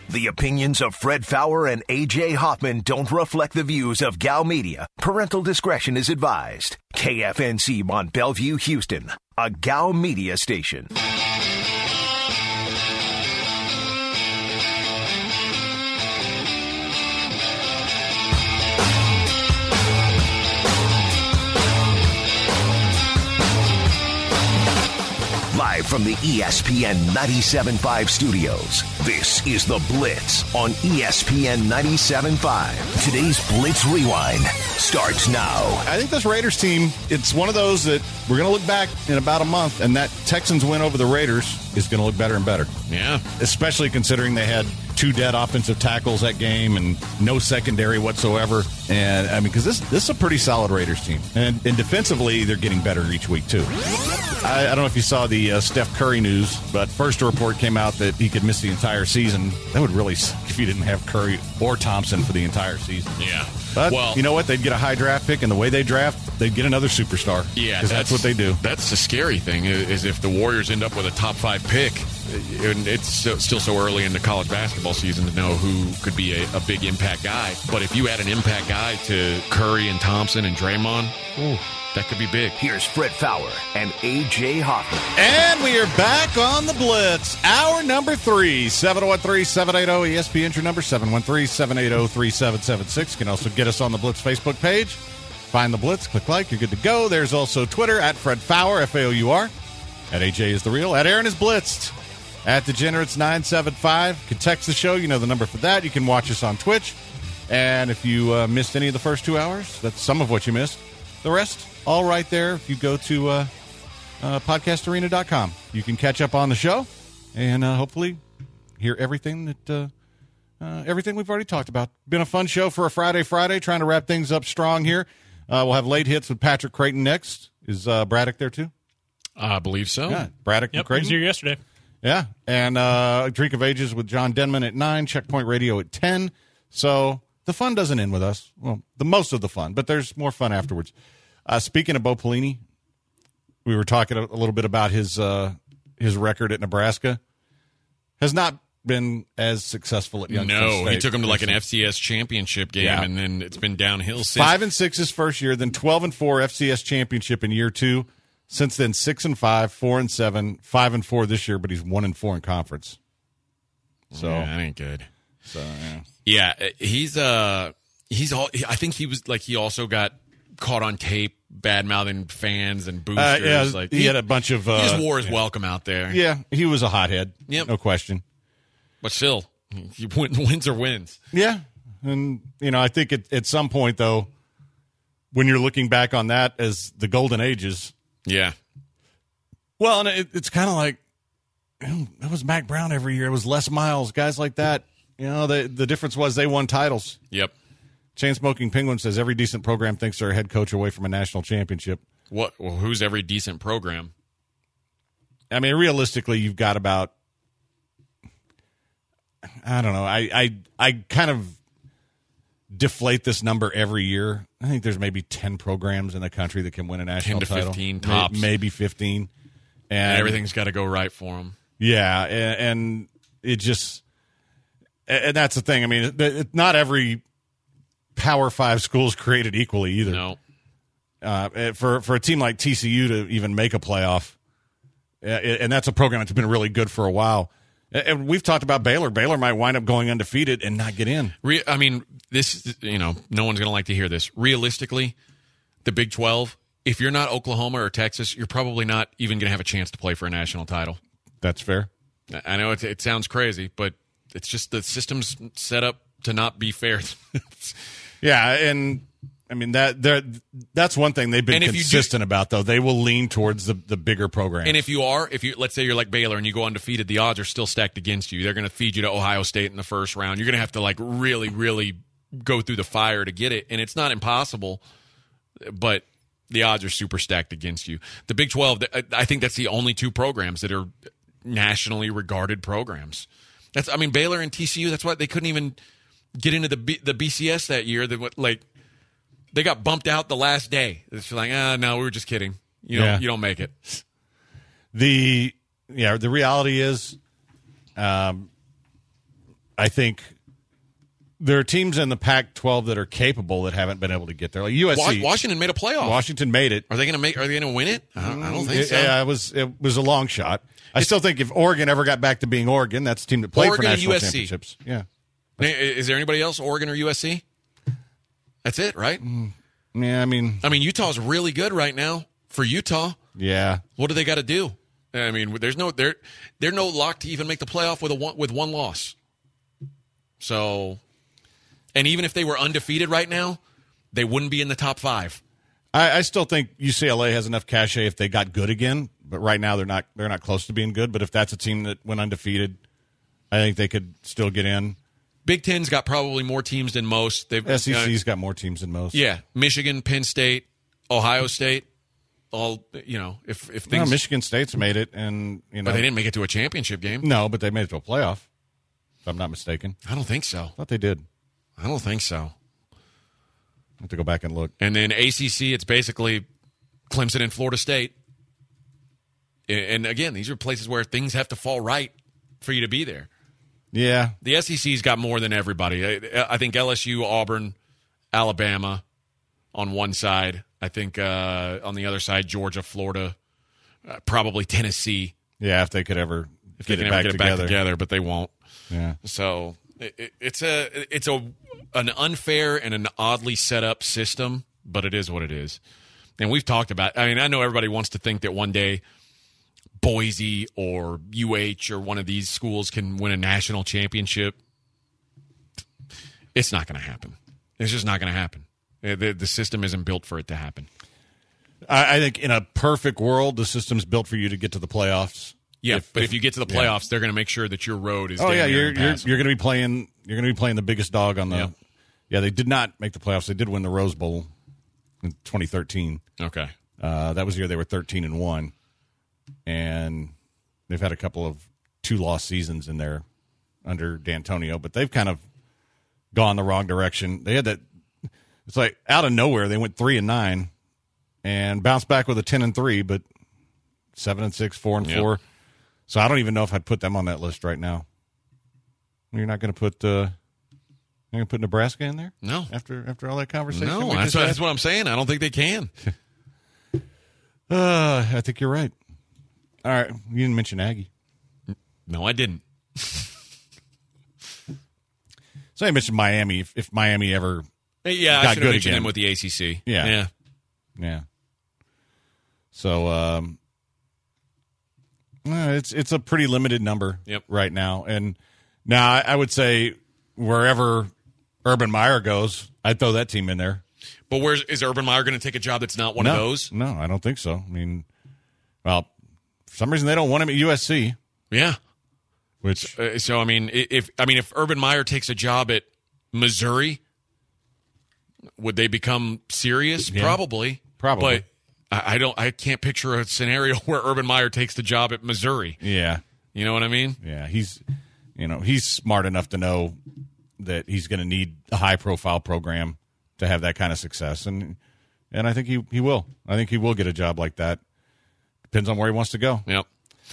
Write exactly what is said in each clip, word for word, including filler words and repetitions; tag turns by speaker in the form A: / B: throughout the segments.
A: The opinions of Fred Faour and A J Hoffman don't reflect the views of Gal Media. Parental discretion is advised. K F N C Mont Bellevue, Houston, a Gal Media station. Live from the E S P N ninety-seven point five studios, this is The Blitz on E S P N ninety-seven point five. Today's Blitz Rewind starts now.
B: I think this Raiders team, it's one of those that we're going to look back in about a month, and that Texans win over the Raiders is going to look better and better.
C: Yeah.
B: Especially considering they had two dead offensive tackles that game and no secondary whatsoever. And, I mean, because this, this is a pretty solid Raiders team. And, and defensively, they're getting better each week, too. I, I don't know if you saw the uh, Steph Curry news, but first a report came out that he could miss the entire season. That would really suck if you didn't have Curry or Thompson for the entire season.
C: Yeah.
B: But,
C: well,
B: you know what? They'd get a high draft pick, and the way they draft, they'd get another superstar.
C: Yeah.
B: Because that's, that's what they do.
C: That's the scary thing, is if the Warriors end up with a top five pick, and it's so, still so early in the college basketball season to know who could be a, a big impact guy. But if you add an impact guy to Curry and Thompson and Draymond, ooh, that could be big.
A: Here's Fred Faour and A J Hoffman.
B: And we are back on the Blitz. Hour number three, seven one three, seven eight zero, E S P N, your number, seven one three, seven eight zero, three seven seven six. You can also get us on the Blitz Facebook page. Find the Blitz, click like, you're good to go. There's also Twitter, at Fred Faour, F A O U R. At A J is the real. At Aaron is Blitzed. At Degenerates nine seven five. You can text the show. You know the number for that. You can watch us on Twitch. And if you uh, missed any of the first two hours, that's some of what you missed. The rest, all right there. If you go to uh, uh, podcast arena dot com, you can catch up on the show and uh, hopefully hear everything that uh, uh, everything we've already talked about. Been a fun show for a Friday Friday, trying to wrap things up strong here. Uh, we'll have late hits with Patrick Creighton next. Is uh, Braddock there too?
C: I believe so.
B: Yeah, Braddock
D: yep,
B: and Creighton.
D: He was here yesterday.
B: Yeah, and uh, Drink of Ages with John Denman at nine, Checkpoint Radio at ten. So the fun doesn't end with us. Well, the most of the fun, but there's more fun afterwards. Uh, speaking of Bo Pelini, we were talking a, a little bit about his uh, his record at Nebraska. Has not been as successful at Youngstown
C: No,
B: State.
C: he took him to like an F C S championship game,
B: Yeah.
C: and then it's been downhill since.
B: Five and six his first year, then twelve and four F C S championship in year two. Since then, six and five, four and seven, five and four this year, but he's one and four in conference. So
C: yeah, that ain't good.
B: So yeah,
C: yeah, he's uh, he's all. I think he was like he also got caught on tape bad mouthing fans and boosters.
B: uh, yeah
C: like
B: he, he had a bunch of. Uh,
C: he just wore his welcome out there.
B: Yeah, he was a hothead.
C: Yep.
B: No question.
C: But still, you win, wins or wins.
B: Yeah, and you know, I think at at some point though, when you're looking back on that as the golden ages.
C: Yeah.
B: Well, and it, it's kind of like, you know, that was Mac Brown every year. It was Les Miles, guys like that. You know, the the difference was they won titles.
C: Yep.
B: Chain Smoking Penguin says every decent program thinks they're a head coach away from a national championship.
C: What? Well, who's every decent program?
B: I mean, realistically, you've got about, I don't know. I I, I kind of deflate this number every year. I think there's maybe ten programs in the country that can win a national
C: ten to
B: title.
C: fifteen tops.
B: May, maybe fifteen. And,
C: And everything's got to go right for them.
B: Yeah, and, and it just, and that's the thing. I mean, it, it, not every Power Five school is created equally either.
C: No.
B: Uh, for for a team like T C U to even make a playoff, and that's a program that's been really good for a while. And we've talked about Baylor. Baylor might wind up going undefeated and not get in.
C: Re- I mean, this, you know, no one's going to like to hear this. Realistically, the Big twelve, if you're not Oklahoma or Texas, you're probably not even going to have a chance to play for a national title.
B: That's fair.
C: I know it, it sounds crazy, but it's just the system's set up to not be fair.
B: Yeah, and I mean that that's one thing they've been consistent do, about, though. They will lean towards the, the bigger program.
C: And if you are, if you let's say you're like Baylor and you go undefeated, the odds are still stacked against you. They're going to feed you to Ohio State in the first round. You're going to have to like really, really go through the fire to get it, and it's not impossible, but the odds are super stacked against you. The Big twelve, I think that's the only two programs that are nationally regarded programs. That's, I mean, Baylor and T C U. That's why they couldn't even get into the B, the B C S that year. That like they got bumped out the last day. It's like, ah, no, we were just kidding. You don't,
B: yeah.
C: you don't make it.
B: The yeah, the reality is, um, I think there are teams in the Pac twelve that are capable that haven't been able to get there. Like U S C,
C: Washington made a playoff.
B: Washington made it.
C: Are they going to make? Are they going to win it? I don't, I don't think
B: it,
C: so.
B: Yeah, it was it was a long shot. I it's, still think if Oregon ever got back to being Oregon, that's the team that played
C: Oregon
B: for national
C: U S C.
B: championships. Yeah.
C: Is there anybody else, Oregon or U S C? That's it, right?
B: Mm, yeah, I mean,
C: I mean, Utah's really good right now for Utah.
B: Yeah.
C: What do they got to do? I mean, there's no they're they're no lock to even make the playoff with a one, with one loss. So, and even if they were undefeated right now, they wouldn't be in the top five.
B: I, I still think U C L A has enough cachet if they got good again, but right now they're not. They're not close to being good. But if that's a team that went undefeated, I think they could still get in.
C: Big Ten's got probably more teams than most. They've,
B: S E C's uh, got more teams than most.
C: Yeah, Michigan, Penn State, Ohio State. All you know, if if things.
B: No, Michigan State's made it, and you know,
C: but they didn't make it to a championship game.
B: No, but they made it to a playoff. If I'm not mistaken.
C: I don't think so.
B: I thought they did.
C: I don't think so.
B: I have to go back and look.
C: And then A C C, it's basically Clemson and Florida State. And again, these are places where things have to fall right for you to be there.
B: Yeah.
C: The S E C's got more than everybody. I think L S U, Auburn, Alabama on one side. I think uh, on the other side, Georgia, Florida, uh, probably Tennessee.
B: Yeah, if they could ever
C: if
B: get,
C: they
B: it,
C: can
B: back
C: get it
B: together.
C: back together, but they won't.
B: Yeah.
C: So it, it's a it's a an unfair and an oddly set up system, but it is what it is. And we've talked about. I mean, I know everybody wants to think that one day Boise or U H or one of these schools can win a national championship. It's not going to happen. It's just not going to happen. The, the system isn't built for it to happen.
B: I, I think in a perfect world, the system's built for you to get to the playoffs.
C: Yeah,
B: if,
C: but
B: if,
C: if you get to the playoffs, yeah. they're going to make sure that your road is.
B: Oh yeah,
C: you're
B: you're you're, you're going to be playing. You're going to be playing the biggest dog on the. Yeah. yeah, they did not make the playoffs. They did win the Rose Bowl in twenty thirteen.
C: Okay,
B: uh, that was the year they were thirteen and one, and they've had a couple of two-loss seasons in there under D'Antonio, but they've kind of gone the wrong direction. They had that. It's like out of nowhere they went three and nine, and bounced back with a ten and three, but seven and six, four and yep. four. So I don't even know if I'd put them on that list right now. You're not going to put uh, you're going to put Nebraska in there?
C: No.
B: After after all that conversation?
C: No, that's what, that's what I'm saying. I don't think they can.
B: uh, I think you're right. All right. You didn't mention Aggie.
C: No, I didn't.
B: So I mentioned Miami. If, if Miami ever
C: yeah,
B: got
C: I should
B: good
C: have mentioned
B: again.
C: them with the A C C.
B: Yeah.
C: Yeah.
B: Yeah. So um, uh, it's it's a pretty limited number
C: yep.
B: right now. And now I, I would say wherever Urban Meyer goes, I'd throw that team in there.
C: But where's is Urban Meyer going to take a job that's not one
B: no,
C: of those?
B: No, I don't think so. I mean, well, for some reason they don't want him at U S C.
C: Yeah.
B: Which
C: uh, so I mean, if I mean if Urban Meyer takes a job at Missouri, would they become serious?
B: Yeah,
C: probably.
B: Probably.
C: But I, I don't. I can't picture a scenario where Urban Meyer takes the job at Missouri.
B: Yeah.
C: You know what I mean?
B: Yeah. He's, you know, he's smart enough to know that he's going to need a high-profile program to have that kind of success, and and I think he he will. I think he will get a job like that. Depends on where he wants to go.
C: Yep.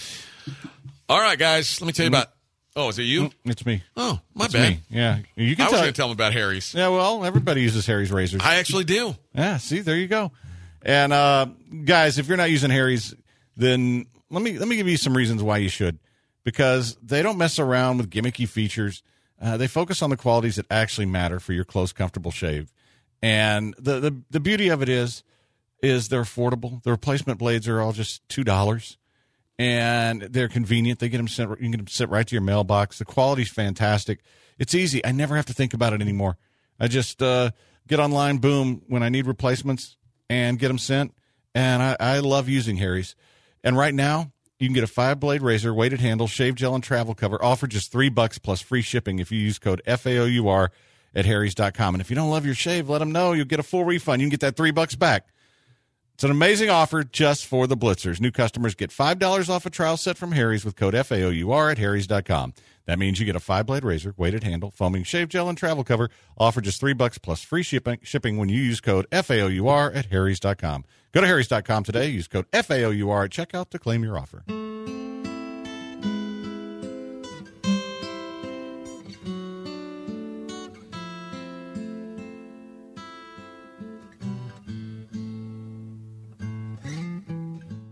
C: All right, guys. Let me tell you about. Oh, is it you?
B: It's me.
C: Oh, my
B: it's
C: bad.
B: Me. Yeah, you can.
C: I
B: tell,
C: was going to tell him about Harry's.
B: Yeah, well, everybody uses Harry's razors.
C: I actually do.
B: Yeah. See, there you go. And uh, guys, if you're not using Harry's, then let me let me give you some reasons why you should, because they don't mess around with gimmicky features. Uh, they focus on the qualities that actually matter for your close, comfortable shave. And the, the, the beauty of it is, is they're affordable. The replacement blades are all just two dollars, and they're convenient. They get them sent, you can get them sent right to your mailbox. The quality's fantastic. It's easy. I never have to think about it anymore. I just uh, get online, boom, when I need replacements, and get them sent. And I, I love using Harry's. And right now, you can get a five-blade razor, weighted handle, shave gel, and travel cover, all for just three bucks plus free shipping if you use code F A O U R at harrys dot com. And if you don't love your shave, let them know. You'll get a full refund. You can get that three bucks back. It's an amazing offer just for the Blitzers. New customers get five dollars off a trial set from Harry's with code F A O U R at harrys dot com. That means you get a five-blade razor, weighted handle, foaming shave gel, and travel cover, all for just three bucks plus free shipping shipping when you use code F A O U R at harrys dot com. Go to harrys dot com today. Use code F A O U R at checkout to claim your offer.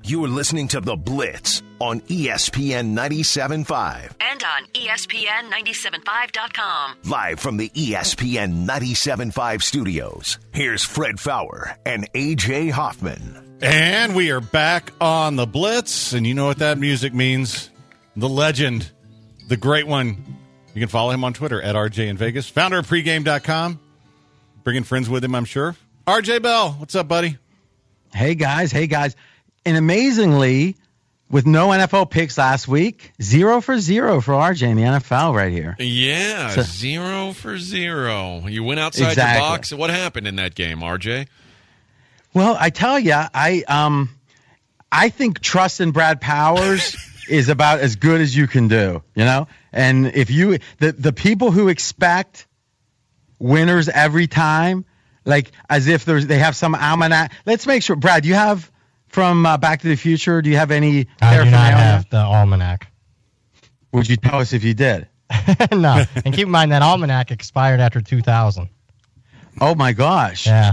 A: You are listening to The Blitz on E S P N ninety-seven point five.
D: And on E S P N ninety-seven point five dot com.
A: Live from the E S P N ninety-seven point five studios, here's Fred Faour and A J Hoffman.
B: And we are back on The Blitz, and you know what that music means. The legend, the great one. You can follow him on Twitter at R J in Vegas, founder of pregame dot com. Bringing friends with him, I'm sure. R J Bell, what's up, buddy?
E: Hey, guys. Hey, guys. And amazingly, with no N F L picks last week, zero for zero for R J in the N F L right here.
C: Yeah, so, zero for zero. You went outside
E: exactly.
C: your box. What happened in that game, R J?
E: Well, I tell you, I um, I think trust in Brad Powers is about as good as you can do, you know? And if you, the, the people who expect winners every time, like as if there's they have some almanac. Let's make sure, Brad, do you have from uh, Back to the Future, do you have any
F: I do not have the almanac.
E: Would you tell us if you did?
F: No. And keep in mind that almanac expired after two thousand.
E: Oh, my gosh.
F: Yeah.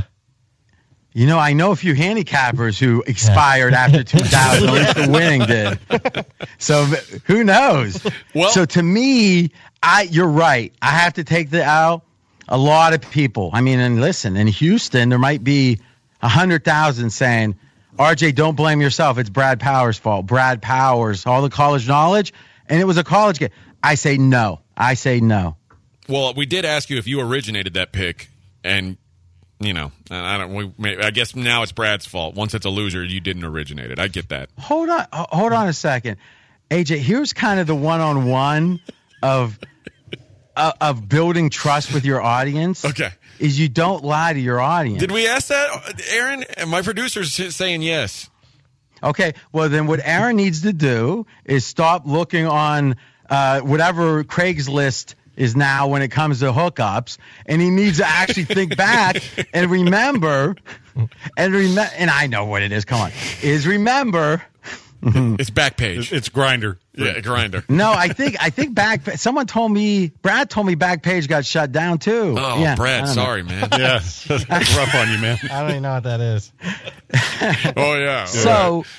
E: You know, I know a few handicappers who expired yeah. after two thousand. At least the winning did. So who knows?
C: Well,
E: so to me, I you're right. I have to take the L. A lot of people. I mean, and listen, in Houston, there might be one hundred thousand saying, R J, don't blame yourself. It's Brad Powers' fault. Brad Powers, all the college knowledge. And it was a college game. I say no. I say no.
C: Well, we did ask you if you originated that pick. And, you know, I don't. We, I guess now it's Brad's fault. Once it's a loser, you didn't originate it. I get that.
E: Hold on. Hold on a second. A J, here's kind of the one-on-one of uh, of building trust with your audience.
C: Okay.
E: Is you don't lie to your audience.
C: Did we ask that, Aaron? My producer's saying yes.
E: Okay, well, then what Aaron needs to do is stop looking on uh, whatever Craigslist is now when it comes to hookups, and he needs to actually think back and remember, and rem- and I know what it is, come on, is remember.
C: It's Backpage.
B: It's Grindr.
C: Yeah, Grindr.
E: No, I think I think back. Someone told me, Brad told me Backpage got shut down too.
C: Oh,
E: yeah,
C: Brad, sorry, man.
B: Yeah, that's rough on you, man.
F: I don't even know what that is.
C: Oh yeah.
E: So,
C: right.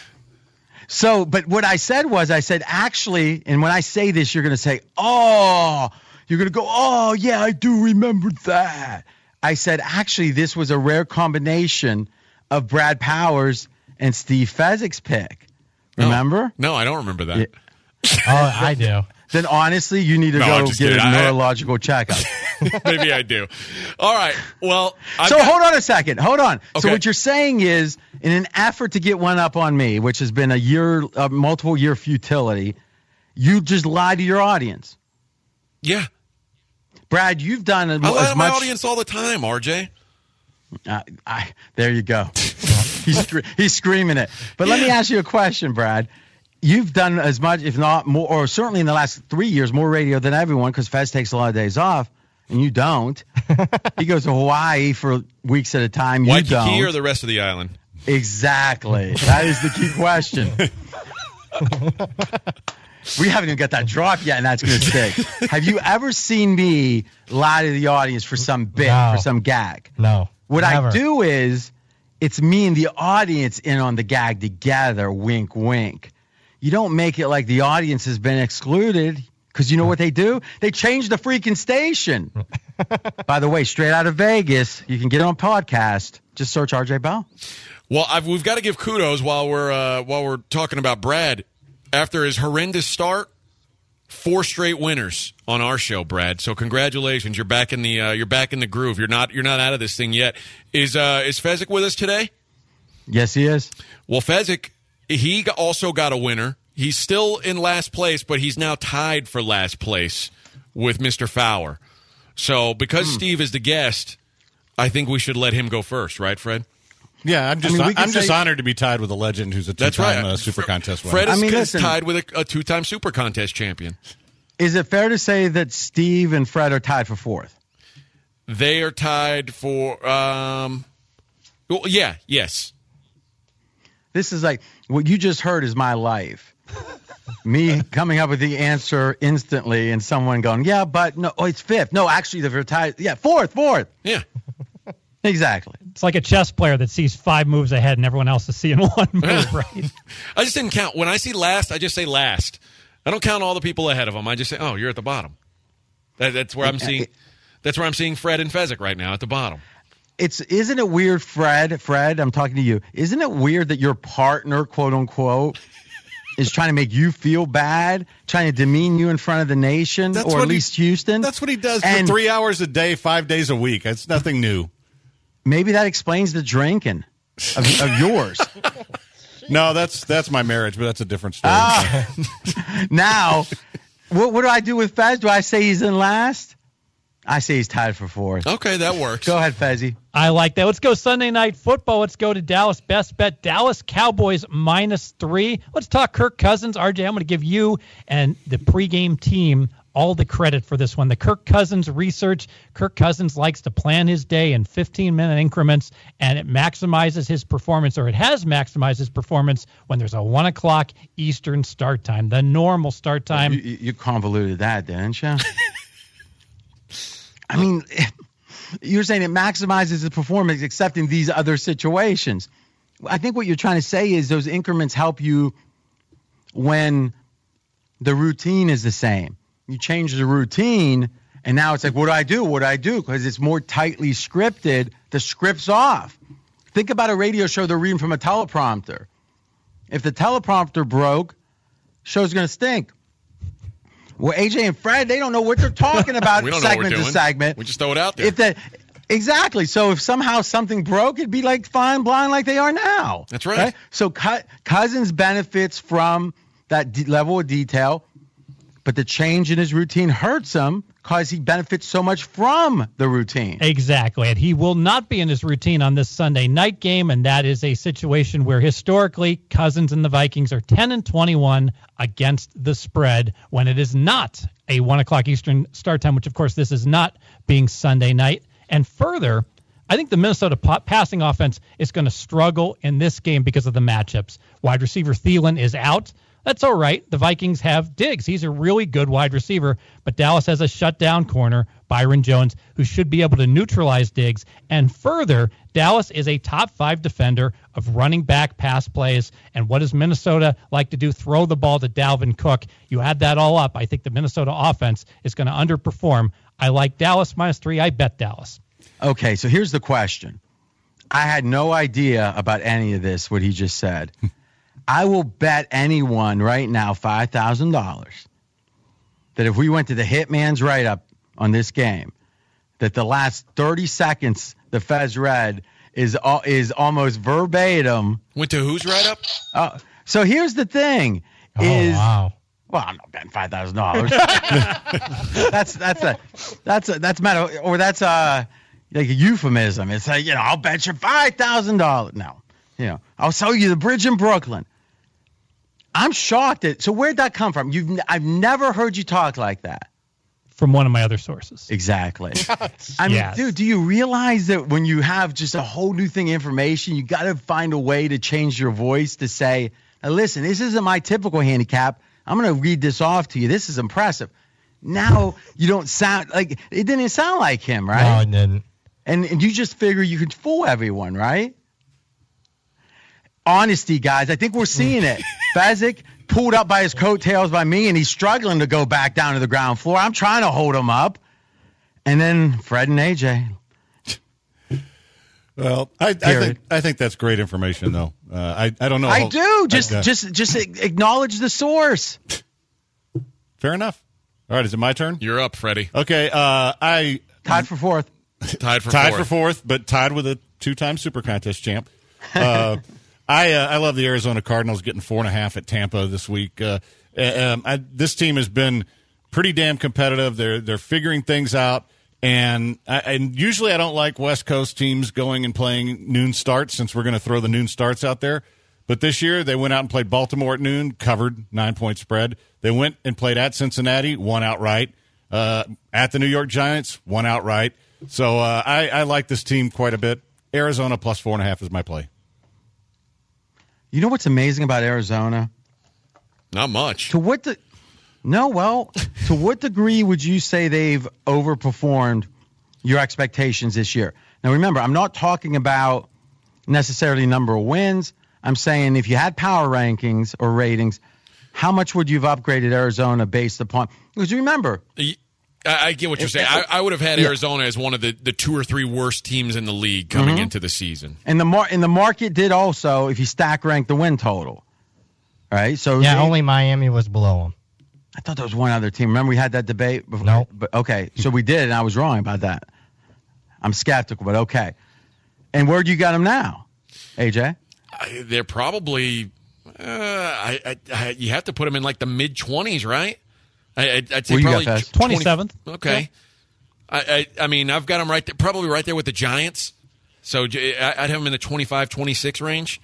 E: so, but what I said was, I said actually, and when I say this, you're going to say, oh, you're going to go, oh yeah, I do remember that. I said actually, this was a rare combination of Brad Powers and Steve Fezzik's pick. Remember?
C: No, no, I don't remember that.
E: Yeah.
F: Oh, I do.
E: Then honestly, you need to
C: No,
E: go
C: I'm
E: get
C: just
E: a
C: kidding. I-
E: neurological checkup.
C: Maybe I do. All right. Well, I've
E: so
C: got-
E: hold on a second. Hold on.
C: Okay.
E: So what you're saying is, in an effort to get one up on me, which has been a year, a multiple year futility, you just lie to your audience.
C: Yeah.
E: Brad, you've done a,
C: I lie
E: as
C: to my
E: much.
C: audience all the time, R J.
E: Uh, I, there you go. he's scre- he's screaming it. But let me ask you a question, Brad. You've done as much, if not more, or certainly in the last three years, more radio than everyone, because Fez takes a lot of days off, and you don't. He goes to Hawaii for weeks at a time. You
C: Waikiki
E: don't.
C: or the rest of the island?
E: Exactly. That is the key question. We haven't even got that drop yet, and that's going to stick. Have you ever seen me lie to the audience for some bit,
F: No.
E: for some gag?
F: No.
E: What
F: never.
E: I do is, it's me and the audience in on the gag together, wink, wink. You don't make it like the audience has been excluded, because you know what they do? They change the freaking station. By the way, straight out of Vegas, you can get it on podcast. Just search R J Bell.
C: Well, I've, we've got to give kudos while we're uh, while we're talking about Brad. After his horrendous start, four straight winners on our show, Brad. So congratulations, you're back in the uh, you're back in the groove. You're not you're not out of this thing yet. Is uh, is Fezzik with us today?
E: Yes, he is.
C: Well, Fezzik, he also got a winner. He's still in last place, but he's now tied for last place with Mister Faour. So because
E: Hmm.
C: Steve is the guest, I think we should let him go first, right, Fred?
B: Yeah, I'm just
E: I mean, we
B: I'm
E: could
B: just
E: say-
B: honored to be tied with a legend who's a
C: That's
B: two-time
C: right.
B: uh, Super
C: Fre-
B: Contest winner.
C: Fred is,
E: I mean,
C: is
E: listen.
C: tied with a, a two-time Super Contest champion.
E: Is it fair to say that Steve and Fred are tied for fourth?
C: They are tied for, um, well, yeah, yes.
E: This is like, what you just heard is my life. Me coming up with the answer instantly and someone going, yeah, but no, oh, it's fifth. No, actually, they're tied. Yeah, fourth, fourth.
C: Yeah.
E: Exactly.
G: It's like a chess player that sees five moves ahead and everyone else is seeing one move, right?
C: I just didn't count. When I see last, I just say last. I don't count all the people ahead of them. I just say, oh, you're at the bottom. That, that's where I'm seeing. That's where I'm seeing Fred and Fezzik right now at the bottom.
E: It's isn't it weird, Fred? Fred, I'm talking to you. Isn't it weird that your partner, quote unquote, is trying to make you feel bad, trying to demean you in front of the nation,
B: That's
E: or
B: what
E: at
B: he-
E: least Houston?
B: That's what he does
E: And
B: for three hours a day, five days a week. It's nothing new.
E: maybe that explains the drinking of, of yours.
B: No, that's that's my marriage, but that's a different story.
E: Ah. Now, what, what do I do with Fez? Do I say he's in last? I say he's tied for fourth.
C: Okay, that works.
E: Go ahead, Fezzy.
G: I like that. Let's go Sunday Night Football. Let's go to Dallas. Best bet, Dallas Cowboys minus three. Let's talk Kirk Cousins. R J, I'm going to give you and the pregame team all the credit for this one. The Kirk Cousins research. Kirk Cousins likes to plan his day in fifteen-minute increments, and it maximizes his performance, or it has maximized his performance when there's a one o'clock Eastern start time, the normal start time.
E: You, you convoluted that, didn't you? I mean, you're saying it maximizes the performance except in these other situations. I think what you're trying to say is those increments help you when the routine is the same. You change the routine, and now it's like, what do I do? What do I do? Because it's more tightly scripted. The script's off. Think about a radio show they're reading from a teleprompter. If the teleprompter broke, show's going to stink. Well, A J and Fred, they don't know what they're talking about
C: We don't know what we're
E: segment to
C: doing.
E: segment.
C: We just throw it out there.
E: If that exactly. So if somehow something broke, it'd be like fine blind like they are now.
C: That's right.
E: So Co- Cousins benefits from that de- level of detail, but the change in his routine hurts him because he benefits so much from the routine.
G: Exactly. And he will not be in his routine on this Sunday night game, and that is a situation where historically Cousins and the Vikings are ten and twenty-one against the spread when it is not a one o'clock Eastern start time, which, of course, this is not being Sunday night. And further, I think the Minnesota po- passing offense is going to struggle in this game because of the matchups. Wide receiver Thielen is out. That's all right. The Vikings have Diggs. He's a really good wide receiver, but Dallas has a shutdown corner, Byron Jones, who should be able to neutralize Diggs. And further, Dallas is a top five defender of running back pass plays. And what does Minnesota like to do? Throw the ball to Dalvin Cook. You add that all up, I think the Minnesota offense is going to underperform. I like Dallas minus three. I bet Dallas.
E: Okay, so here's the question. I had no idea about any of this, what he just said. I will bet anyone right now five thousand dollars that if we went to the Hitman's write-up on this game, that the last thirty seconds the Fez read is al- is almost verbatim.
C: Went to who's right up?
E: Uh, so here's the thing.
G: Oh,
E: Is
G: wow.
E: Well, I'm not betting five thousand dollars. that's that's a that's a that's matter or that's a like a euphemism. It's like, you know, I'll bet you five thousand dollars. No, you know, I'll sell you the bridge in Brooklyn. I'm shocked at. So where'd that come from? You've I've never heard you talk like that.
G: From one of my other sources.
E: Exactly. I mean,
G: Yes.
E: dude, do you realize that when you have just a whole new thing of information, you got to find a way to change your voice to say, now listen, this isn't my typical handicap. I'm going to read this off to you. This is impressive. Now you don't sound like it didn't sound like him, right?
F: No, it didn't.
E: And, and you just figure you could fool everyone, right? Honesty, guys. I think we're seeing it. Fezzik pulled up by his coattails by me, and he's struggling to go back down to the ground floor. I'm trying to hold him up. And then Fred and A J.
B: Well, I, I think I think that's great information, though. Uh, I I don't know.
E: I
B: how-
E: do. Just
B: I- uh,
E: just just acknowledge the source.
B: fair enough. All right, is it my turn?
C: You're up, Freddie.
B: Okay, uh, I
E: Tied for fourth.
C: Tied for
B: tied
C: fourth.
B: for fourth, but tied with a two-time Super Contest champ. Uh, I uh, I love the Arizona Cardinals getting four and a half at Tampa this week. Uh, um, I, this team has been pretty damn competitive. They're they're figuring things out, and I, and usually I don't like West Coast teams going and playing noon starts since we're going to throw the noon starts out there. But this year they went out and played Baltimore at noon, covered nine point spread. They went and played at Cincinnati, won outright. Uh, at the New York Giants, won outright. So uh, I, I like this team quite a bit. Arizona plus four and a half is my play.
E: You know what's amazing about Arizona?
C: Not much.
E: To what the No, well, to what degree would you say they've overperformed your expectations this year? Now, remember, I'm not talking about necessarily number of wins. I'm saying if you had power rankings or ratings, how much would you have upgraded Arizona based upon? Because remember,
C: I, I get what you're saying. I, I would have had
E: yeah.
C: Arizona as one of the, the two or three worst teams in the league coming
E: mm-hmm.
C: into the season.
E: And the mar- and the market did also, if you stack rank the win total. All right, so
F: yeah,
E: they,
F: only Miami was below them.
E: I thought there was one other team. Remember we had that debate before?
F: No.
E: But okay, so we did, and I was wrong about that. I'm skeptical, but okay. And where do you got them now, A J?
C: I, they're probably uh, I, I, I you have to put them in like the mid twenties, right? I, I'd, I'd say
E: Where you
C: probably
E: got, Fez?
G: twenty-seventh.
C: Okay. Yeah. I, I I mean I've got them right there, probably right there with the Giants. So I'd have them in the twenty-five, twenty-six range.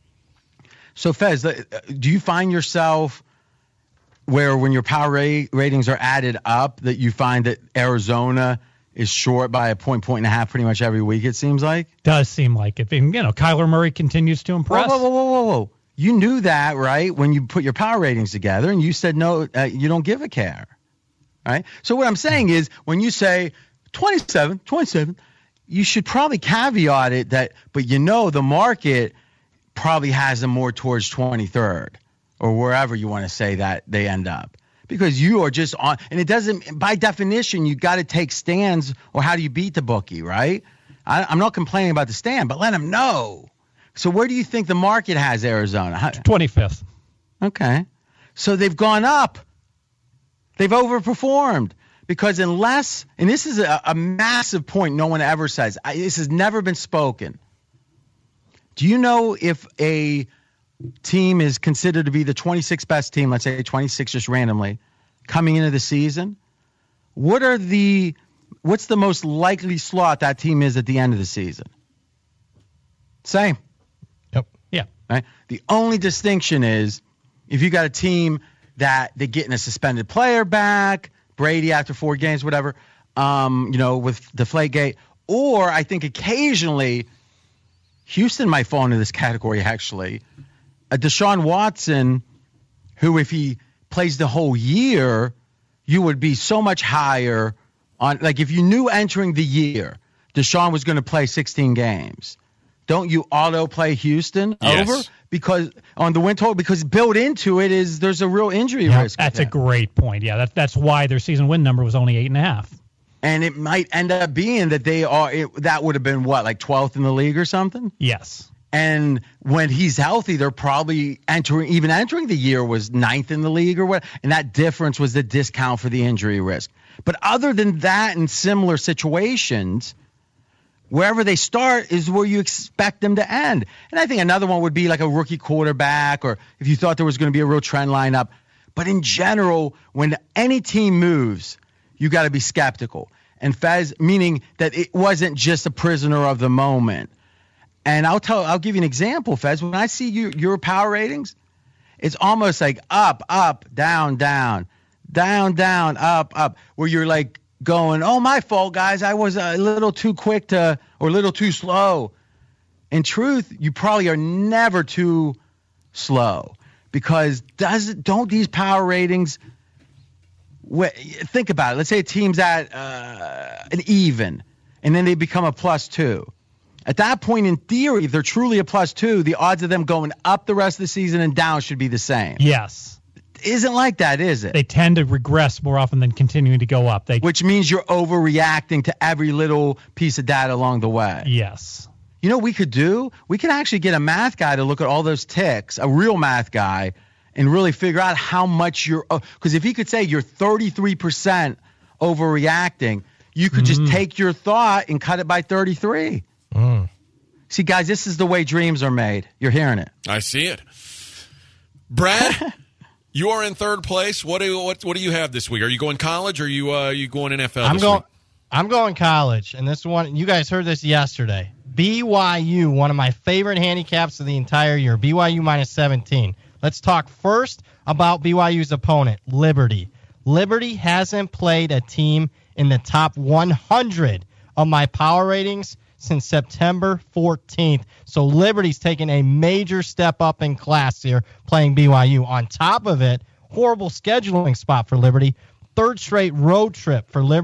E: So Fez, do you find yourself where when your power ra- ratings are added up that you find that Arizona is short by a point, point and a half pretty much every week, it seems like?
G: Does seem like it. And, you know, Kyler Murray continues to impress.
E: Whoa, whoa, whoa, whoa, whoa. You knew that, right, when you put your power ratings together, and you said, no, uh, you don't give a care, right? So what I'm saying is when you say twenty-seven, twenty-seven, you should probably caveat it that, but you know the market probably has them more towards twenty-third or wherever you want to say that they end up. Because you are just on, and it doesn't, by definition, you got to take stands, or how do you beat the bookie, right? I, I'm not complaining about the stand, but let them know. So where do you think the market has Arizona? How,
G: twenty-fifth.
E: Okay. So they've gone up. They've overperformed. Because unless, and this is a, a massive point no one ever says, I, this has never been spoken. Do you know if a team is considered to be the twenty-sixth best team, let's say twenty-six just randomly, coming into the season, what are the what's the most likely slot that team is at the end of the season? Same.
F: Yep.
G: Yeah.
E: Right? The only distinction is if you got a team that they're getting a suspended player back, Brady after four games, whatever, um, you know, with Deflategate, or I think occasionally Houston might fall into this category actually. A Deshaun Watson, who if he plays the whole year, you would be so much higher on. Like if you knew entering the year, Deshaun was going to play sixteen games, don't you auto play Houston
C: yes.
E: over because on the win total? Because built into it is there's a real injury
G: Yeah,
E: risk.
G: that's a great point. Yeah, that, that's why their season win number was only eight and a half.
E: And it might end up being that they are. It, that would have been what, like twelfth in the league or something.
G: Yes.
E: And when he's healthy, they're probably entering, even entering the year was ninth in the league or what. And that difference was the discount for the injury risk. But other than that, in similar situations, wherever they start is where you expect them to end. And I think another one would be like a rookie quarterback, or if you thought there was going to be a real trend lineup. But in general, when any team moves, you got to be skeptical. And Fez, meaning that it wasn't just a prisoner of the moment. And I'll tell, I'll give you an example, Fez. When I see you, your power ratings, it's almost like up, up, down, down, down, down, up, up, where you're like going, oh, my fault, guys. I was a little too quick to, or a little too slow. In truth, you probably are never too slow, because does don't these power ratings, think about it. Let's say a team's at uh, an even, and then they become a plus two. At that point, in theory, if they're truly a plus two, the odds of them going up the rest of the season and down should be the same.
G: Yes.
E: Isn't like that, is it?
G: They tend to regress more often than continuing to go up. They,
E: Which means you're overreacting to every little piece of data along the way.
G: Yes.
E: You know what we could do? We could actually get a math guy to look at all those ticks, a real math guy, and really figure out how much you're – because if he could say you're thirty-three percent overreacting, you could
G: Mm-hmm.
E: just take your thought and cut it by thirty-three.
F: Mm.
E: See, guys, this is the way dreams are made. You're hearing it.
C: I see it. Brad, you are in third place. What do what what do you have this week? Are you going college, or are you uh, you going N F L?
F: I'm
C: this
F: going.
C: week?
F: I'm going college, and this one you guys heard this yesterday. B Y U, one of my favorite handicaps of the entire year. B Y U minus seventeen. Let's talk first about B Y U's opponent, Liberty. Liberty hasn't played a team in the top one hundred of my power ratings since September fourteenth. So Liberty's taken a major step up in class here playing B Y U. On top of it, horrible scheduling spot for Liberty. Third straight road trip for Liberty,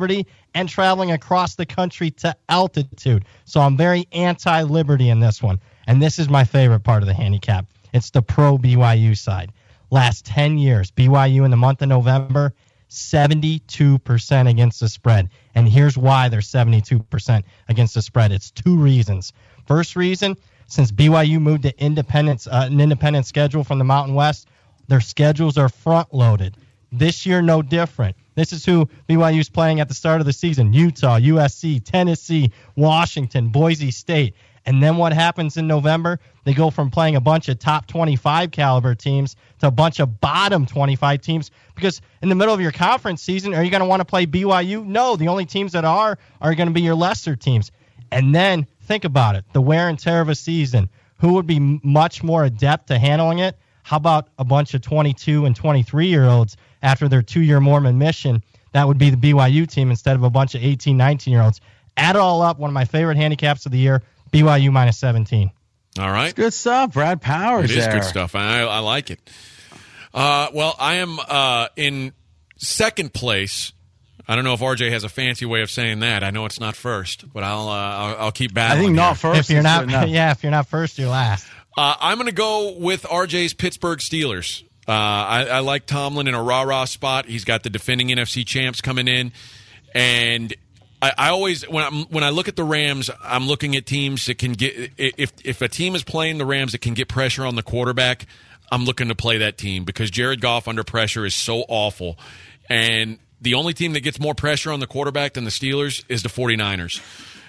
F: and traveling across the country to altitude. So I'm very anti-Liberty in this one. And this is my favorite part of the handicap. It's the pro-B Y U side. Last ten years, B Y U in the month of November, seventy-two percent against the spread. And here's why they're seventy-two percent against the spread. It's two reasons. First reason, since B Y U moved to independence, uh, an independent schedule from the Mountain West, their schedules are front-loaded. This year, no different. This is who B Y U's playing at the start of the season. Utah, U S C, Tennessee, Washington, Boise State. And then what happens in November? They go from playing a bunch of top twenty-five caliber teams to a bunch of bottom twenty-five teams. Because in the middle of your conference season, are you going to want to play B Y U? No, the only teams that are are going to be your lesser teams. And then think about it, the wear and tear of a season. Who would be much more adept to handling it? How about a bunch of twenty-two and twenty-three-year-olds after their two-year Mormon mission? That would be the B Y U team instead of a bunch of eighteen, nineteen-year-olds. Add it all up, one of my favorite handicaps of the year, B Y U minus seventeen.
C: All right.
E: It's good stuff, Brad Powers.
C: It is
E: there.
C: good stuff. I, I like it. Uh, well, I am uh, in second place. I don't know if R J has a fancy way of saying that. I know it's not first, but I'll uh, I'll, I'll keep battling.
E: I think
C: here.
E: not first.
F: If you're not, yeah, if you're not first, you're last.
C: Uh, I'm going to go with R J's Pittsburgh Steelers. Uh, I, I like Tomlin in a rah-rah spot. He's got the defending N F C champs coming in, and I, I always when I'm, when I look at the Rams, I'm looking at teams that can get if if a team is playing the Rams that can get pressure on the quarterback, I'm looking to play that team because Jared Goff under pressure is so awful, and the only team that gets more pressure on the quarterback than the Steelers is the 49ers.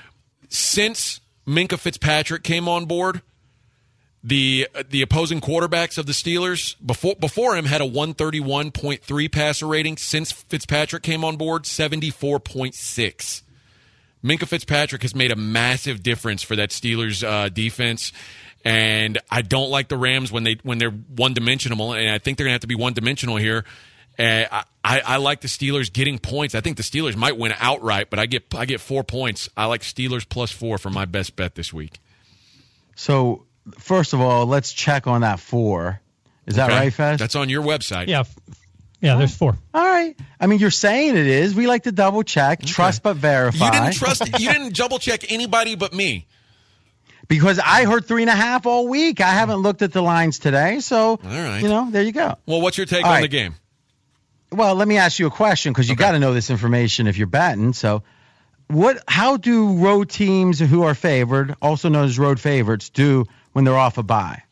C: Since Minkah Fitzpatrick came on board, the the opposing quarterbacks of the Steelers before before him had a one thirty-one point three passer rating. Since Fitzpatrick came on board, seventy-four point six. Minkah Fitzpatrick has made a massive difference for that Steelers uh, defense, and I don't like the Rams when they when they're one dimensional, and I think they're going to have to be one dimensional here. Uh, I, I, I like the Steelers getting points. I think the Steelers might win outright, but I get I get four points. I like Steelers plus four for my best bet this week.
E: So, first of all, let's check on that four. Is that
C: Okay.
E: right, Fez?
C: That's on your website.
G: Yeah, f- yeah. There's four.
E: All right. I mean, you're saying it is. We like to double check, trust but verify.
C: You didn't trust. You didn't double check anybody but me.
E: Because I heard three and a half all week. I haven't looked at the lines today, so
C: All right.
E: you know, there you go.
C: Well, what's your take
E: All
C: on
E: right.
C: the game?
E: Well, let me ask you a question because you
C: Okay.
E: got to know this information if you're batting. So, what? How do road teams who are favored, also known as road favorites, do when they're off a bye?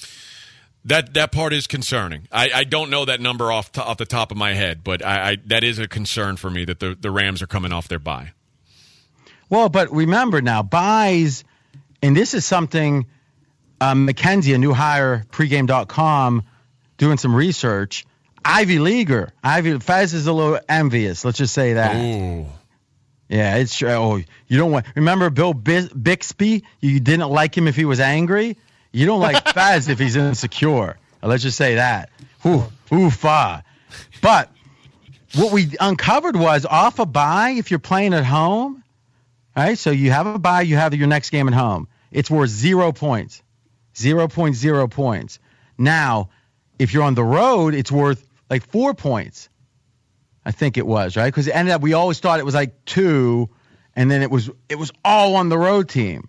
C: That that part is concerning. I, I don't know that number off to, off the top of my head, but I, I that is a concern for me that the, the Rams are coming off their bye.
E: Well, but remember now, buys, and this is something um, McKenzie, a new hire, pregame dot com, doing some research. Ivy Leaguer, Ivy Fez is a little envious. Let's just say that.
C: Ooh.
E: Yeah, it's oh, you don't want. Remember Bill Bis- Bixby? You didn't like him if he was angry. You don't like Fez if he's insecure. Let's just say that. Ooh, oofa. But what we uncovered was off a bye. If you're playing at home, right? So you have a bye, you have your next game at home. It's worth zero points, zero point zero points. Now, if you're on the road, it's worth like four points. I think it was, right? Because it ended up, we always thought it was like two, and then it was it was all on the road team.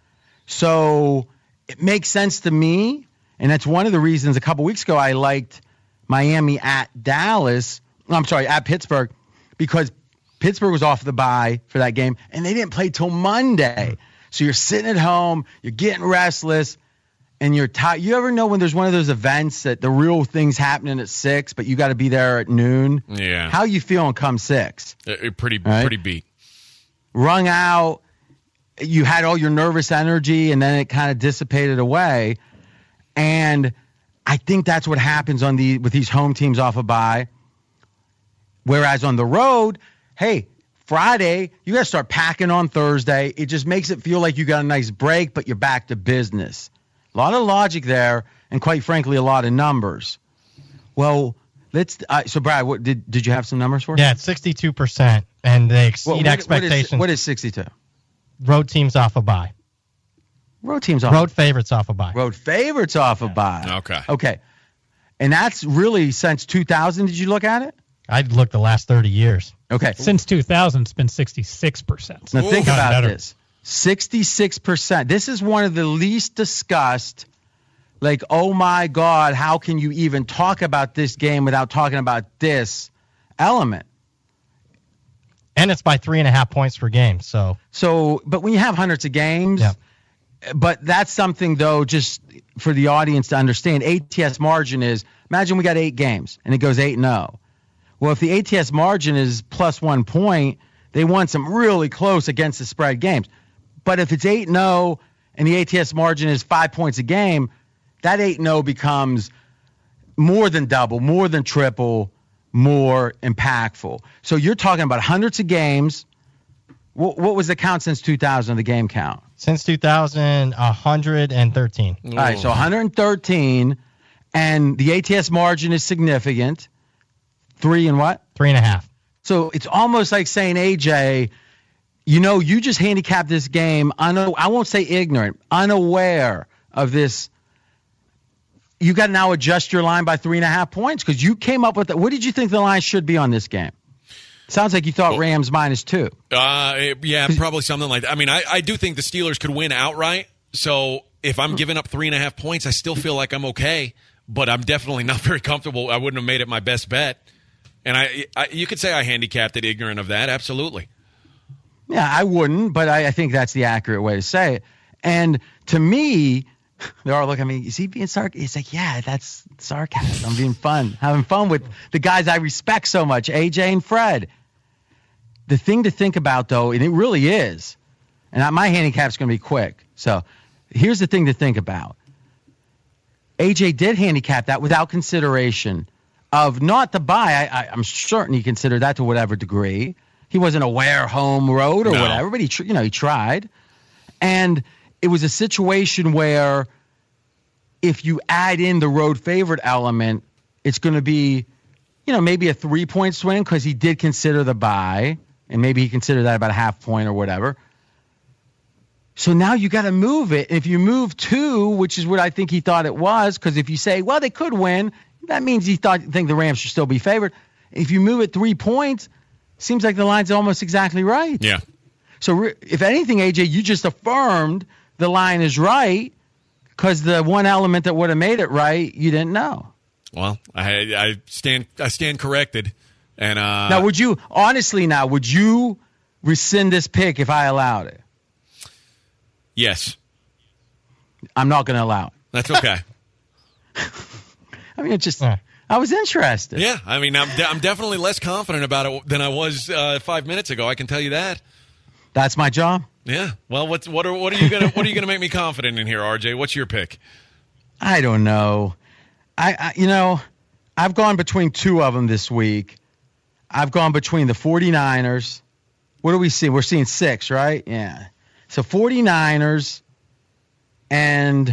E: So it makes sense to me, and that's one of the reasons a couple weeks ago I liked Miami at Dallas. I'm sorry, at Pittsburgh, because Pittsburgh was off the bye for that game, and they didn't play till Monday. So you're sitting at home, you're getting restless, and you're tired. You ever know when there's one of those events that the real thing's happening at six, but you got to be there at noon?
C: Yeah.
E: How you feeling come six?
C: Uh, uh, pretty
E: Right.
C: pretty beat.
E: Wrung out. You had all your nervous energy, and then it kind of dissipated away. And I think that's what happens on the with these home teams off a bye. Whereas on the road, hey, Friday, you got to start packing on Thursday. It just makes it feel like you got a nice break, but you're back to business. A lot of logic there, and quite frankly, a lot of numbers. Well, let's. Uh, so, Brad, what, did did you have some numbers for us?
F: Yeah, it's sixty-two percent, and they exceed
E: What- what-
F: expectations.
E: What is, what is sixty-two?
F: Road teams off a bye.
E: Road teams off.
F: Road favorites off a bye.
E: Road favorites off a bye.
C: Okay.
E: Okay. And that's really since two thousand. Did you look at it?
F: I'd look the last thirty years.
E: Okay.
G: Since two thousand, it's been sixty-six percent.
E: Now think
G: Gotten
E: about
G: better.
E: this. sixty-six percent. This is one of the least discussed. Like, oh my God, how can you even talk about this game without talking about this element?
F: And it's by three and a half points per game. So,
E: So, but when you have hundreds of games,
F: Yeah.
E: but that's something, though, just for the audience to understand. A T S margin is, imagine we got eight games and it goes eight and oh. Well, if the A T S margin is plus one point, they want some really close against the spread games. But if it's eight and oh and the A T S margin is five points a game, that eight and oh becomes more than double, more than triple, more impactful. So you're talking about hundreds of games. What, what was the count since two thousand, the game count?
F: since two thousand, one hundred thirteen.
E: All right, so one hundred thirteen, and the A T S margin is significant. Three and what?
F: Three and a half.
E: So it's almost like saying, A J, you know, you just handicapped this game, una- I won't say ignorant, unaware of this. You got to now adjust your line by three and a half points because you came up with it. What did you think the line should be on this game? Sounds like you thought Rams minus two.
C: Uh, yeah, probably something like that. I mean, I, I do think the Steelers could win outright. So if I'm giving up three and a half points, I still feel like I'm okay. But I'm definitely not very comfortable. I wouldn't have made it my best bet. And I, I you could say I handicapped it ignorant of that. Absolutely.
E: Yeah, I wouldn't, but I, I think that's the accurate way to say it. And to me, they're all looking at me, is he being sarcastic? It's like, yeah, that's sarcasm. I'm being fun, having fun with the guys I respect so much, A J and Fred. The thing to think about, though, and it really is, and my handicap's going to be quick. So here's the thing to think about. A J did handicap that without consideration of not the buy. I, I, I'm certain he considered that to whatever degree. He wasn't aware home road or
C: No.
E: whatever, but he, tr- you know, he tried. And it was a situation where if you add in the road favorite element, it's going to be, you know, maybe a three-point swing because he did consider the buy, and maybe he considered that about a half point or whatever. So now you got to move it. And if you move two, which is what I think he thought it was, because if you say, well, they could win, that means he thought think the Rams should still be favored. If you move it three points, seems like the line's almost exactly right.
C: Yeah.
E: So re- if anything, A J, you just affirmed the line is right because the one element that would have made it right, you didn't know.
C: Well, I I stand I stand corrected. And uh,
E: Now, would you, honestly now, would you rescind this pick if I allowed it?
C: yes,
E: I'm not going to allow it.
C: that's okay.
E: I mean, it just,
F: Yeah.
E: I was interested.
C: Yeah, I mean, I'm de- I'm definitely less confident about it than I was uh, five minutes ago. I can tell you that.
E: That's my job.
C: Yeah. Well, what's what are what are you gonna what are you gonna make me confident in here, R J? What's your pick?
E: I don't know. I, I you know, I've gone between two of them this week. I've gone between the 49ers. What do we see? We're seeing six, right? Yeah. So 49ers and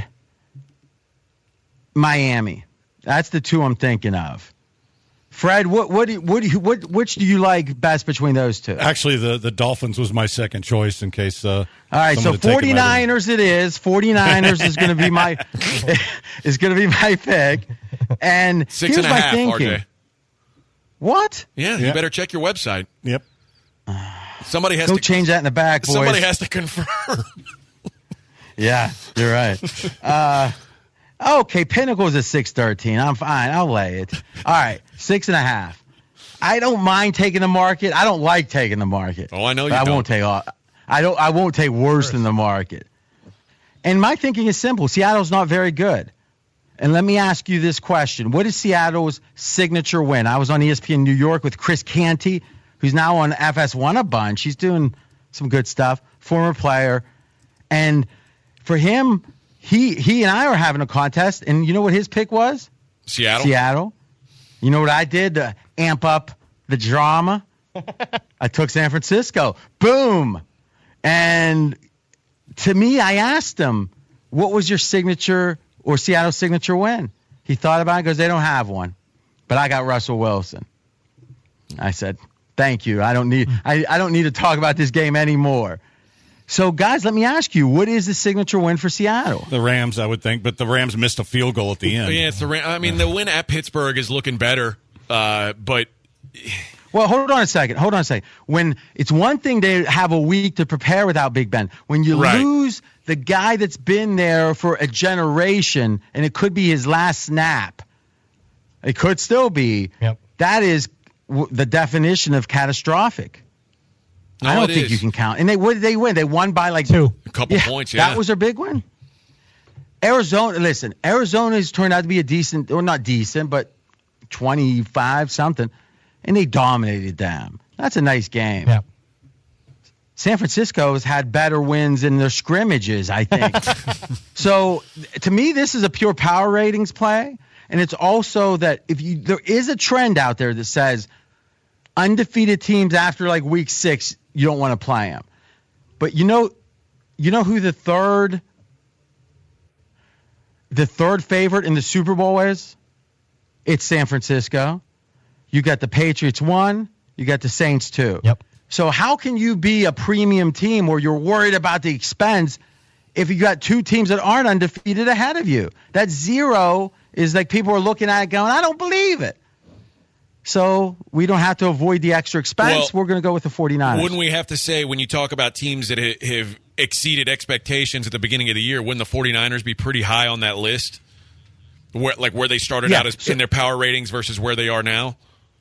E: Miami. That's the two I'm thinking of. Fred, what what do you, what do you, what which do you like best between those two?
B: Actually, the, the Dolphins was my second choice in case. Uh,
E: All right, so
B: someone had taken my-
E: 49ers it is. 49ers is going to be my is going to be my pick. And
C: Six
E: here's
C: and a
E: my
C: half,
E: thinking.
C: R J.
E: What?
C: Yeah, you
B: Yeah.
C: better check your website.
B: Yep.
C: Somebody has
E: Go
C: to
E: change that in the back, boys.
C: Somebody has to confirm.
E: Yeah, you're right. uh, okay, Pinnacle's at six thirteen. I'm fine. I'll lay it. All right, six and a half. I don't mind taking the market. I don't like taking the market.
C: Oh, I know you
E: But I
C: don't.
E: won't take all. I don't. I won't take worse than the market. And my thinking is simple. Seattle's not very good. And let me ask you this question: what is Seattle's signature win? I was on E S P N New York with Chris Canty, who's now on F S one a bunch. He's doing some good stuff. Former player, and for him, he he and I were having a contest, and you know what his pick was?
C: Seattle.
E: Seattle. You know what I did to amp up the drama? I took San Francisco. Boom. And to me, I asked him, what was your signature or Seattle's signature win? He thought about it, goes, they don't have one. But I got Russell Wilson. I said, thank you. I don't need I, I don't need to talk about this game anymore. So, guys, let me ask you, what is the signature win for Seattle?
B: The Rams, I would think, but the Rams missed a field goal at the end.
C: Yeah, it's the. Ram- I mean, the win at Pittsburgh is looking better, uh, but
E: Well, hold on a second. Hold on a second. When it's one thing to have a week to prepare without Big Ben. When you
C: Right.
E: lose the guy that's been there for a generation, and it could be his last snap, it could still be.
F: Yep.
E: That is w- the definition of catastrophic.
C: No,
E: I don't
C: it
E: think
C: is.
E: you can count. And they what did they win? They won by like
G: Two.
C: A couple points, yeah.
E: That was their big win. Arizona, listen, Arizona's turned out to be a decent, or not decent, but twenty-five something, and they dominated them. That's a nice game.
F: Yeah.
E: San Francisco has had better wins in their scrimmages, I think. So to me, this is a pure power ratings play. And it's also that if you there is a trend out there that says undefeated teams after like week six, you don't want to play them. But you know, you know who the third the third favorite in the Super Bowl is? It's San Francisco. You got the Patriots one, you got the Saints two.
F: Yep.
E: So how can you be a premium team where you're worried about the expense if you got two teams that aren't undefeated ahead of you? That zero is like people are looking at it going, I don't believe it. So we don't have to avoid the extra expense.
C: Well,
E: We're going to go with the 49ers.
C: Wouldn't we have to say, when you talk about teams that ha- have exceeded expectations at the beginning of the year, wouldn't the 49ers be pretty high on that list? Where, like where they started
E: Yeah.
C: out as, in their power ratings versus where they are now?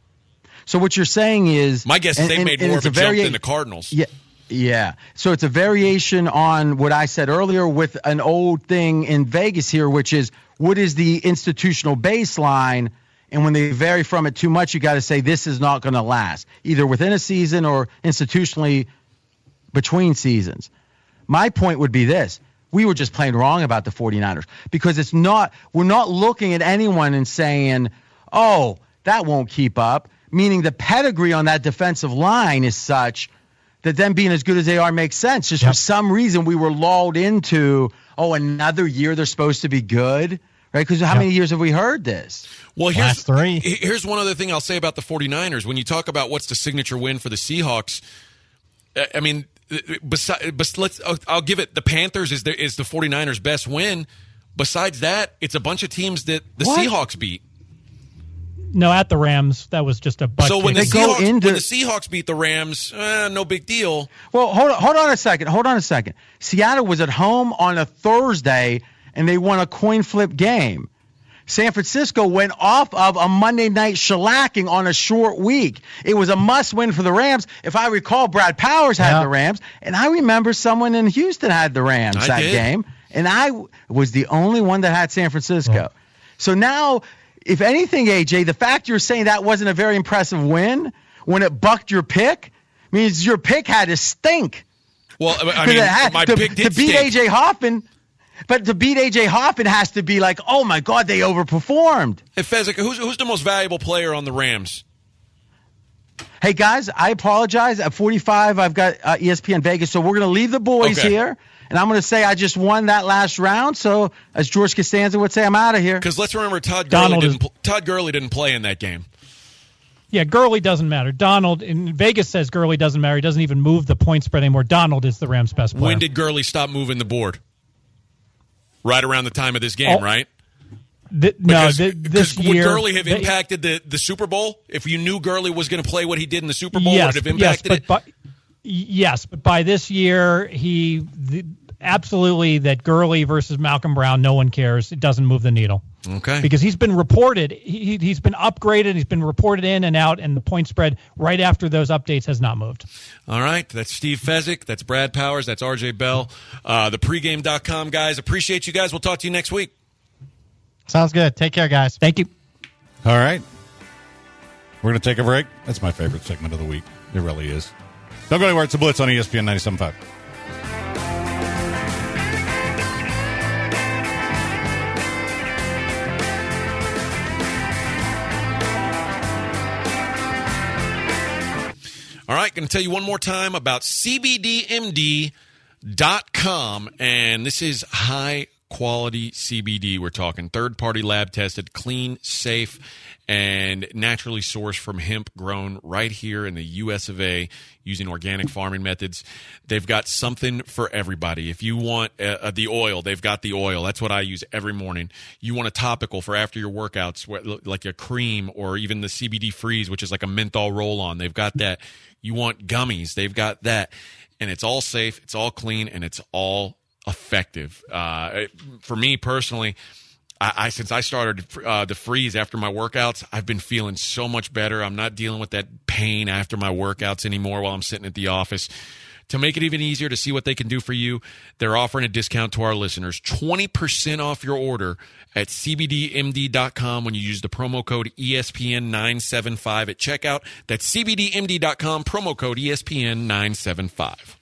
E: So what you're saying is,
C: My guess is
E: and-
C: they
E: and-
C: made
E: and
C: more
E: it's
C: of a, jump
E: varia-
C: than the Cardinals.
E: Yeah, yeah. So it's a variation on what I said earlier with an old thing in Vegas here, which is what is the institutional baseline? And when they vary from it too much, you got to say this is not going to last, either within a season or institutionally between seasons. My point would be this. We were just plain wrong about the 49ers because it's not, we're not looking at anyone and saying, oh, that won't keep up, meaning the pedigree on that defensive line is such that them being as good as they are makes sense. Just
F: Yep.
E: for some reason, we were lulled into, oh, another year they're supposed to be good, right? Because how
F: Yep.
E: many years have we heard this?
C: Well, here's,
F: Last three.
C: here's one other thing I'll say about the 49ers. When you talk about what's the signature win for the Seahawks, I- I mean, besides, bes- let's, I'll, I'll give it, the Panthers is the, is the 49ers' best win. Besides that, it's a bunch of teams that the
E: What?
C: Seahawks beat.
G: No, at the Rams, that was just a butt
C: So when the,
G: kick.
E: They go
C: Seahawks,
E: into-
C: when the Seahawks beat the Rams, eh, no big deal.
E: Well, hold on, hold on a second. Hold on a second. Seattle was at home on a Thursday, and they won a coin flip game. San Francisco went off of a Monday night shellacking on a short week. It was a must-win for the Rams. If I recall, Brad Powers had
F: Yeah.
E: the Rams, and I remember someone in Houston had the Rams
C: I
E: that
C: did.
E: game, and I w- was the only one that had San Francisco. So now, if anything, A J, the fact you're saying that wasn't a very impressive win when it bucked your pick means your pick had to stink.
C: Well, I
E: 'Cause
C: mean,
E: it had-
C: my
E: to,
C: pick
E: to
C: did
E: beat
C: stink.
E: A J Hoffman, but to beat A J Hoffman has to be like, oh my God, they overperformed.
C: Hey, Fezzik, who's, who's the most valuable player on the Rams?
E: Hey guys, I apologize. At forty-five, I've got uh, E S P N Vegas, so we're going to leave the boys
C: Okay.
E: here, and I'm going to say I just won that last round. So, as George Costanza would say, I'm out of here.
C: Because let's remember, Todd Gurley
G: Donald
C: didn't.
G: is-
C: pl- Todd Gurley didn't play in that game.
G: Yeah, Gurley doesn't matter. Donald in Vegas says Gurley doesn't matter. He doesn't even move the point spread anymore. Donald is the Rams' best player.
C: When did Gurley stop moving the board? Right around the time of this game,
G: Oh,
C: right?
G: Th- no,
C: Because,
G: th- this
C: because
G: year
C: would Gurley have
G: they-
C: impacted the, the Super Bowl? If you knew Gurley was going to play what he did in the Super Bowl,
G: yes,
C: would it have
G: yes,
C: impacted
G: but
C: it?
G: by, yes, but by this year, he the, absolutely that Gurley versus Malcolm Brown, no one cares. It doesn't move the needle.
C: Okay.
G: Because he's been reported, he, he's been upgraded, he's been reported in and out, and the point spread right after those updates has not moved.
C: All right. That's Steve Fezzik. That's Brad Powers. That's R J Bell. Uh, the pregame dot com guys. Appreciate you guys. We'll talk to you next week.
F: Sounds good. Take care, guys.
G: Thank you.
B: All right. We're going to take a break. That's my favorite segment of the week. It really is. Don't go anywhere. It's the Blitz on E S P N ninety-seven point five.
C: All right, going to tell you one more time about C B D M D dot com, and this is high quality C B D. We're talking third-party lab tested, clean, safe, and naturally sourced from hemp grown right here in the U S of A using organic farming methods. They've got something for everybody. If you want uh, the oil, they've got the oil. That's what I use every morning. You want a topical for after your workouts, like a cream, or even the C B D Freeze, which is like a menthol roll-on. They've got that. You want gummies. They've got that. And it's all safe, it's all clean, and it's all effective. Uh, for me personally, I, I since I started uh, the Freeze after my workouts, I've been feeling so much better. I'm not dealing with that pain after my workouts anymore while I'm sitting at the office. To make it even easier to see what they can do for you, they're offering a discount to our listeners, twenty percent off your order at C B D M D dot com when you use the promo code E S P N nine seven five at checkout. That's C B D M D dot com, promo code E S P N nine seven five.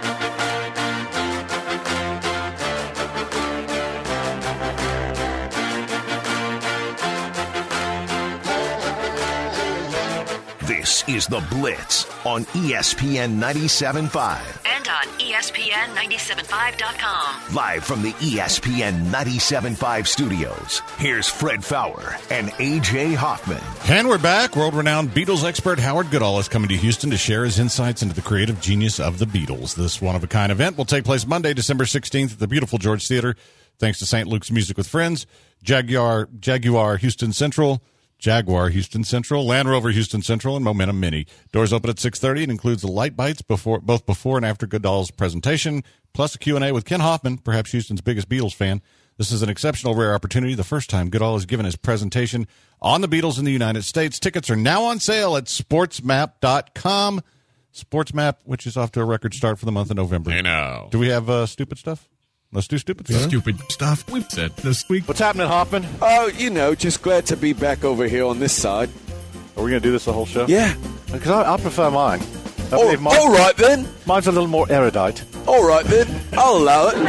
A: This is The Blitz on E S P N ninety-seven point five.
D: And on E S P N nine seven five dot com.
A: Live from the E S P N ninety-seven point five studios, here's Fred Fowler and A J Hoffman.
B: And we're back. World-renowned Beatles expert Howard Goodall is coming to Houston to share his insights into the creative genius of the Beatles. This one-of-a-kind event will take place Monday, December sixteenth at the beautiful George Theater, thanks to Saint Luke's Music with Friends, Jaguar, Jaguar Houston Central, Jaguar Houston Central, Land Rover Houston Central, and Momentum Mini. Doors open at six thirty. It includes the light bites before, both before and after Goodall's presentation, plus a Q and A with Ken Hoffman, perhaps Houston's biggest Beatles fan. This is an exceptional, rare opportunity. The first time Goodall has given his presentation on the Beatles in the United States. Tickets are now on sale at sports map dot com. SportsMap, which is off to a record start for the month of November.
C: Hey, now.
B: Do we have uh, stupid stuff? Let's do stupid stuff.
C: Stupid stuff we've said this week.
H: What's happening, Hoffman?
I: Oh, you know, just glad to be back over here on this side.
H: Are we going to do this the whole show?
I: Yeah.
H: Because I, I prefer mine. I
I: Oh,
H: believe mine.
I: all right, then.
H: Mine's a little more erudite.
I: All right, then. I'll allow it.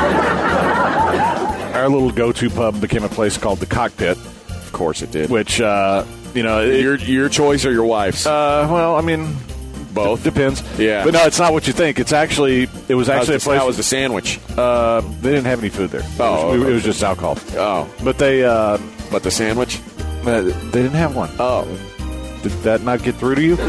H: Our little go-to pub became a place called The Cockpit,
I: Of course it did.
H: which, uh, you know... It,
I: Your your choice or your wife's?
H: uh, well, I mean...
I: Both.
H: Depends.
I: Yeah.
H: But no, it's not what you think. It's actually... It was actually a
I: How's the-
H: place...
I: How was the sandwich?
H: Uh, they didn't have any food there.
I: Oh,
H: It was,
I: okay.
H: it was just alcohol.
I: Oh.
H: But they... Uh,
I: But the sandwich?
H: uh, they didn't have one.
I: Oh.
H: Did that not get through to you?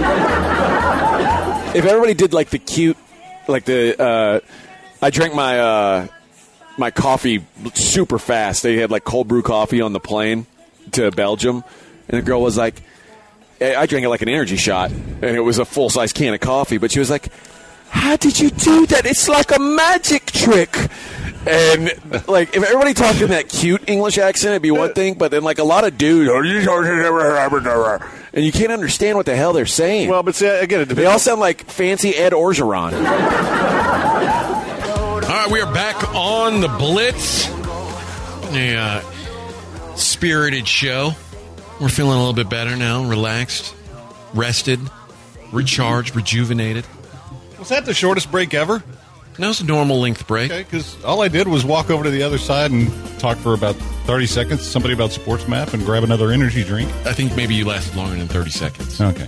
I: If everybody did like the cute, like the, uh, I drank my, uh, my coffee super fast. They had like cold brew coffee on the plane to Belgium. And the girl was like, I drank it like an energy shot. And it was a full size can of coffee. But she was like, how did you do that? It's like a magic trick. And like, if everybody talked in that cute English accent, it'd be one thing. But then like a lot of dudes, and you can't understand what the hell they're saying.
H: Well, but see, again, it
I: They all sound like fancy Ed Orgeron.
C: All right, we are back on the Blitz. A uh, spirited show. We're feeling a little bit better now, relaxed, rested, recharged, rejuvenated.
B: Was that the shortest break ever?
C: No, it's a normal length break.
B: Okay, because all I did was walk over to the other side and talk for about thirty seconds to somebody about Sports Map and grab another energy drink.
C: I think maybe you lasted longer than thirty seconds.
B: Okay.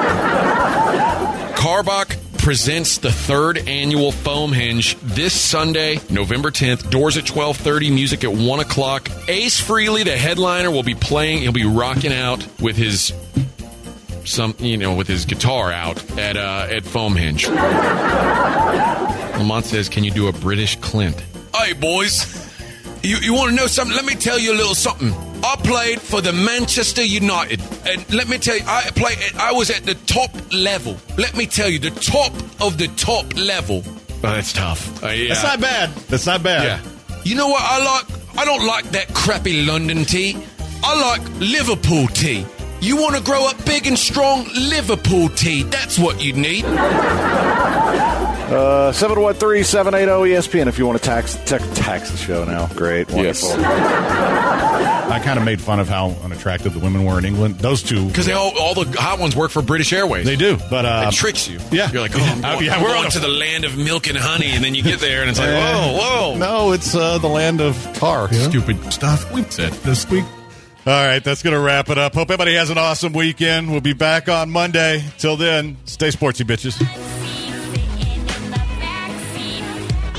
C: Carbach presents the third annual Foam Hinge this Sunday, November tenth. Doors at twelve thirty, music at one o'clock. Ace Frehley, the headliner, will be playing. He'll be rocking out with his some, you know, with his guitar out at uh, at Foam Hinge. Lamont says, "Can you do a British Clint?" Hey, boys, you you want to know something? Let me tell you a little something. I played for the Manchester United, and let me tell you, I played. I was at the top level. Let me tell you, the top of the top level. Oh, that's tough. Uh, yeah.
B: That's not bad. That's not bad.
C: Yeah. You know what I like? I don't like that crappy London tea. I like Liverpool tea. You want to grow up big and strong? Liverpool tea. That's what you need.
H: Uh, seven one three, seven eight zero, E S P N if you want to tax, tax, tax the show now. Great. Wonderful.
I: Yes.
B: I kind of made fun of how unattractive the women were in England. Those two.
C: Because they all, all the hot ones work for British Airways.
B: They do, but uh,
C: It tricks you.
B: Yeah.
C: You're like, oh, I'm going,
B: Yeah,
C: I'm
B: we're
C: going
B: on a-
C: to the land of milk and honey, and then you get there, and it's like, whoa, whoa.
B: No, it's uh, the land of tar.
C: Stupid stuff we've said this week.
B: All right, that's going to wrap it up. Hope everybody has an awesome weekend. We'll be back on Monday. Till then, stay sportsy, bitches.